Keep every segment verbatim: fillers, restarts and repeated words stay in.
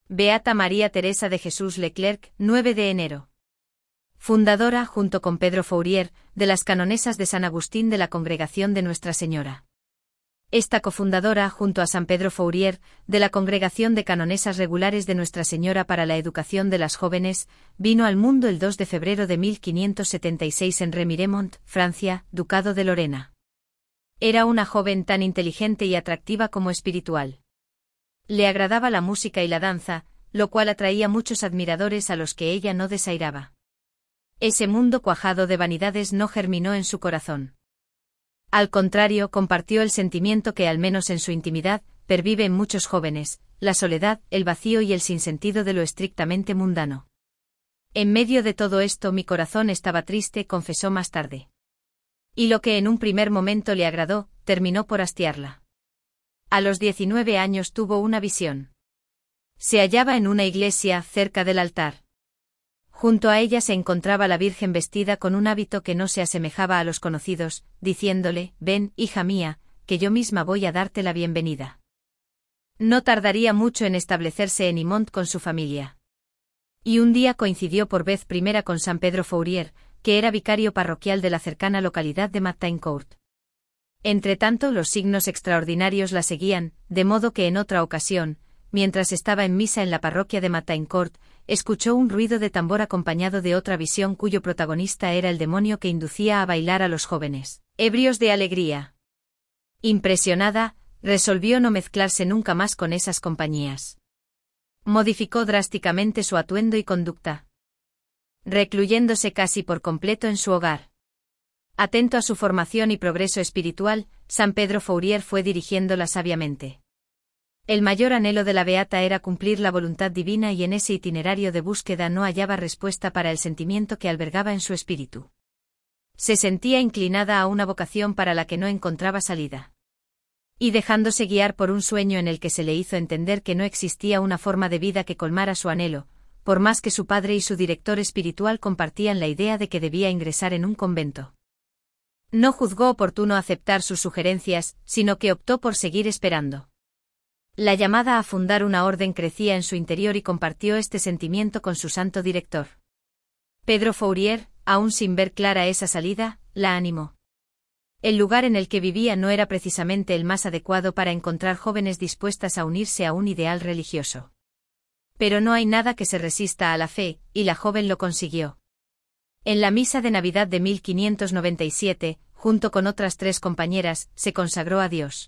Beata María Teresa de Jesús Leclerc, nueve de enero. Fundadora, junto con Pedro Fourier, de las Canonesas de San Agustín de la Congregación de Nuestra Señora. Esta cofundadora, junto a San Pedro Fourier, de la Congregación de Canonesas Regulares de Nuestra Señora para la Educación de las Jóvenes, vino al mundo el dos de febrero de mil quinientos setenta y seis en Remiremont, Francia, Ducado de Lorena. Era una joven tan inteligente y atractiva como espiritual. Le agradaba la música y la danza, lo cual atraía muchos admiradores a los que ella no desairaba. Ese mundo cuajado de vanidades no germinó en su corazón. Al contrario, compartió el sentimiento que, al menos en su intimidad, pervive en muchos jóvenes: la soledad, el vacío y el sinsentido de lo estrictamente mundano. En medio de todo esto mi corazón estaba triste, confesó más tarde. Y lo que en un primer momento le agradó, terminó por hastiarla. A los diecinueve años tuvo una visión. Se hallaba en una iglesia, cerca del altar. Junto a ella se encontraba la Virgen vestida con un hábito que no se asemejaba a los conocidos, diciéndole: «Ven, hija mía, que yo misma voy a darte la bienvenida». No tardaría mucho en establecerse en Imont con su familia. Y un día coincidió por vez primera con San Pedro Fourier, que era vicario parroquial de la cercana localidad de Martincourt. Entretanto, los signos extraordinarios la seguían, de modo que en otra ocasión, mientras estaba en misa en la parroquia de Martincourt, escuchó un ruido de tambor acompañado de otra visión cuyo protagonista era el demonio que inducía a bailar a los jóvenes, ebrios de alegría. Impresionada, resolvió no mezclarse nunca más con esas compañías. Modificó drásticamente su atuendo y conducta, recluyéndose casi por completo en su hogar. Atento a su formación y progreso espiritual, San Pedro Fourier fue dirigiéndola sabiamente. El mayor anhelo de la beata era cumplir la voluntad divina y en ese itinerario de búsqueda no hallaba respuesta para el sentimiento que albergaba en su espíritu. Se sentía inclinada a una vocación para la que no encontraba salida. Y dejándose guiar por un sueño en el que se le hizo entender que no existía una forma de vida que colmara su anhelo, por más que su padre y su director espiritual compartían la idea de que debía ingresar en un convento. No juzgó oportuno aceptar sus sugerencias, sino que optó por seguir esperando. La llamada a fundar una orden crecía en su interior y compartió este sentimiento con su santo director. Pedro Fourier, aún sin ver clara esa salida, la animó. El lugar en el que vivía no era precisamente el más adecuado para encontrar jóvenes dispuestas a unirse a un ideal religioso. Pero no hay nada que se resista a la fe, y la joven lo consiguió. En la misa de Navidad de mil quinientos noventa y siete, junto con otras tres compañeras, se consagró a Dios.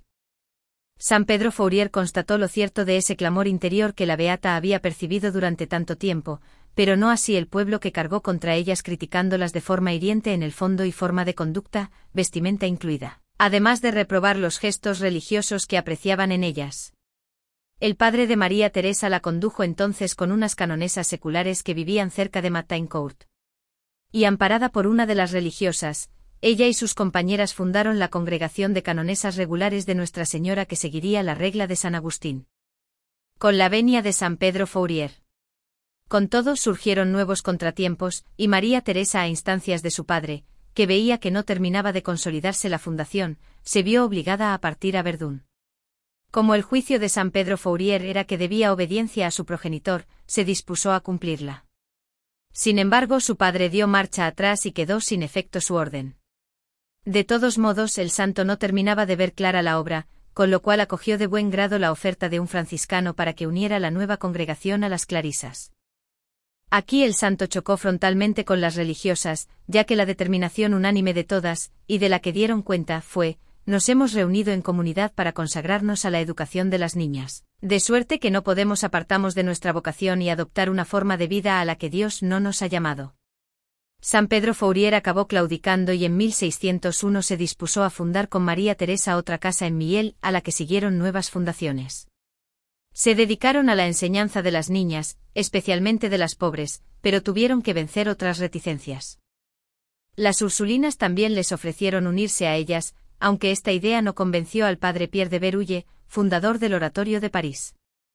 San Pedro Fourier constató lo cierto de ese clamor interior que la beata había percibido durante tanto tiempo, pero no así el pueblo que cargó contra ellas criticándolas de forma hiriente en el fondo y forma de conducta, vestimenta incluida, además de reprobar los gestos religiosos que apreciaban en ellas. El padre de María Teresa la condujo entonces con unas canonesas seculares que vivían cerca de Martincourt. Y amparada por una de las religiosas, ella y sus compañeras fundaron la Congregación de Canonesas Regulares de Nuestra Señora que seguiría la regla de San Agustín. Con la venia de San Pedro Fourier. Con todo surgieron nuevos contratiempos, y María Teresa, a instancias de su padre, que veía que no terminaba de consolidarse la fundación, se vio obligada a partir a Verdún. Como el juicio de San Pedro Fourier era que debía obediencia a su progenitor, se dispuso a cumplirla. Sin embargo, su padre dio marcha atrás y quedó sin efecto su orden. De todos modos, el santo no terminaba de ver clara la obra, con lo cual acogió de buen grado la oferta de un franciscano para que uniera la nueva congregación a las clarisas. Aquí el santo chocó frontalmente con las religiosas, ya que la determinación unánime de todas, y de la que dieron cuenta, fue: nos hemos reunido en comunidad para consagrarnos a la educación de las niñas, de suerte que no podemos apartarnos de nuestra vocación y adoptar una forma de vida a la que Dios no nos ha llamado. San Pedro Fourier acabó claudicando y en mil seiscientos uno se dispuso a fundar con María Teresa otra casa en Miel, a la que siguieron nuevas fundaciones. Se dedicaron a la enseñanza de las niñas, especialmente de las pobres, pero tuvieron que vencer otras reticencias. Las ursulinas también les ofrecieron unirse a ellas, aunque esta idea no convenció al padre Pierre de Berulle, fundador del Oratorio de París.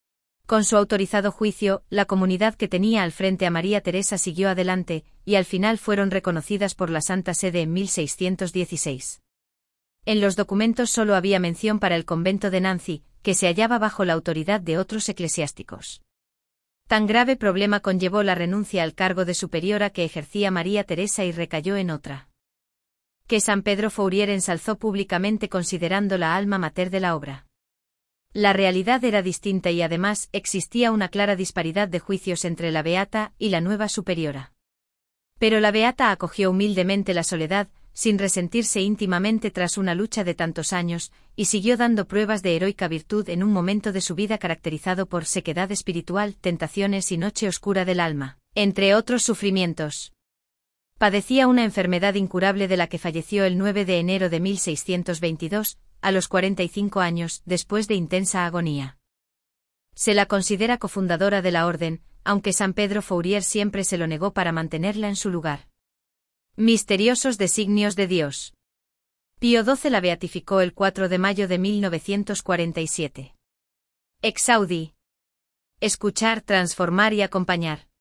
Con su autorizado juicio, la comunidad que tenía al frente a María Teresa siguió adelante, y al final fueron reconocidas por la Santa Sede en mil seiscientos dieciséis. En los documentos solo había mención para el convento de Nancy, que se hallaba bajo la autoridad de otros eclesiásticos. Tan grave problema conllevó la renuncia al cargo de superiora que ejercía María Teresa y recayó en otra, que San Pedro Fourier ensalzó públicamente considerando la alma mater de la obra. La realidad era distinta y además existía una clara disparidad de juicios entre la beata y la nueva superiora. Pero la beata acogió humildemente la soledad, sin resentirse íntimamente tras una lucha de tantos años, y siguió dando pruebas de heroica virtud en un momento de su vida caracterizado por sequedad espiritual, tentaciones y noche oscura del alma, entre otros sufrimientos. Padecía una enfermedad incurable de la que falleció el nueve de enero de mil seiscientos veintidós, a los cuarenta y cinco años, después de intensa agonía. Se la considera cofundadora de la orden, aunque San Pedro Fourier siempre se lo negó para mantenerla en su lugar. Misteriosos designios de Dios. Pío doce la beatificó el cuatro de mayo de mil novecientos cuarenta y siete. Exaudi. Escuchar, transformar y acompañar.